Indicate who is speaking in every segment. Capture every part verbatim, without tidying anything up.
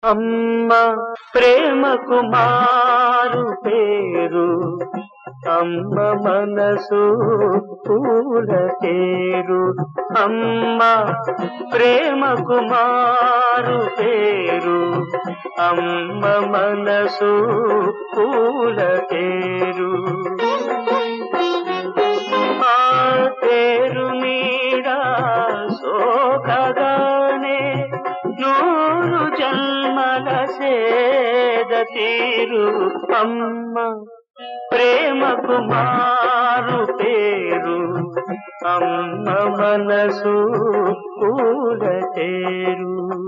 Speaker 1: అమ్మ ప్రేమకు మారు పేరు, అమ్మ మనసు పూల తేరు. అమ్మ ప్రేమకు మారు పేరు, అమ్మ మనసు పూల తేరు. ఆ తేరు నీడ సోకగానే నూరు జన్మల సేద తీరు. అమ్మ ప్రేమకు మారు పేరు, అమ్మ మనసు పూల తేరు.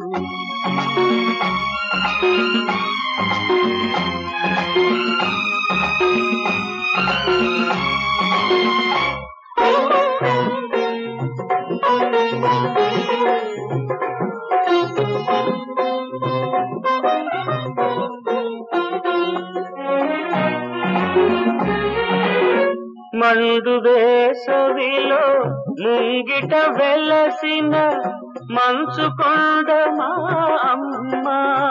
Speaker 1: మండు వేసవిలో ముంగిట వెలసిన మంచు కొండ మా అమ్మ,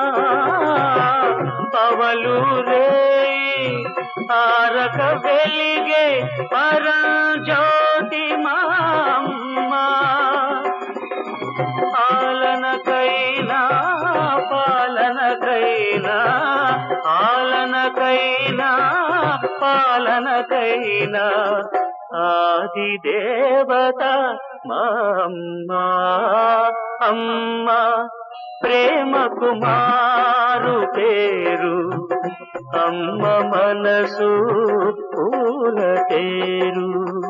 Speaker 1: పవలు రేయి ఆరక వెలిగే పరంజ్యోతి మా అమ్మ. ఆలనకైనా పాలనకైనా, ఆలనకైనా పాలనకైనా ఆది దేవత మా అమ్మ. అమ్మ ప్రేమకు మారు పేరు, అమ్మ మనసు పూల తేరు.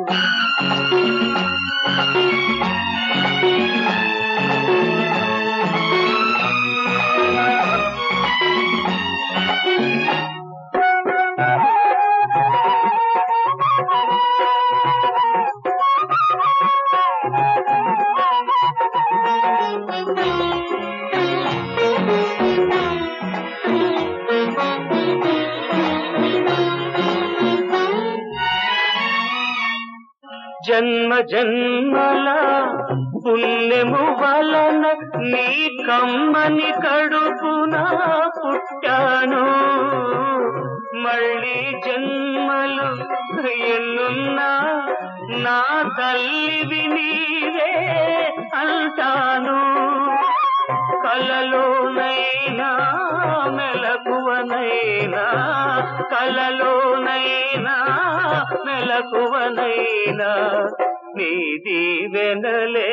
Speaker 1: జన్మ జన్మల పుణ్యము వలన నీ కమ్మని కడుపున పుట్టాను. మళ్ళీ జన్మలు ఎన్నున్నా నా తల్లివి నీవే అంటాను. కలలోనైనా మెలకువనైనా, కలలోనైనా మెలకువనైనా నీ దీవెనలే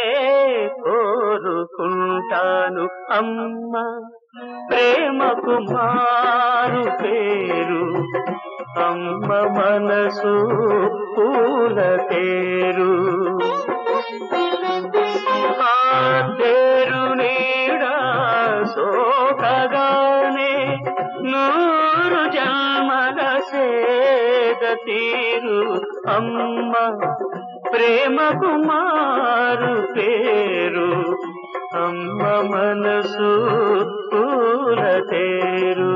Speaker 1: కోరుకుంటాను. అమ్మ ప్రేమకు మారు పేరు, అమ్మ మనసు పూల తేరు. ఆ తేరు నీడ సోకగానే నూరు జన్మల సేద తీరు. అమ్మ ప్రేమకు మారు పేరు, అమ్మ మనసు పూల తేరు.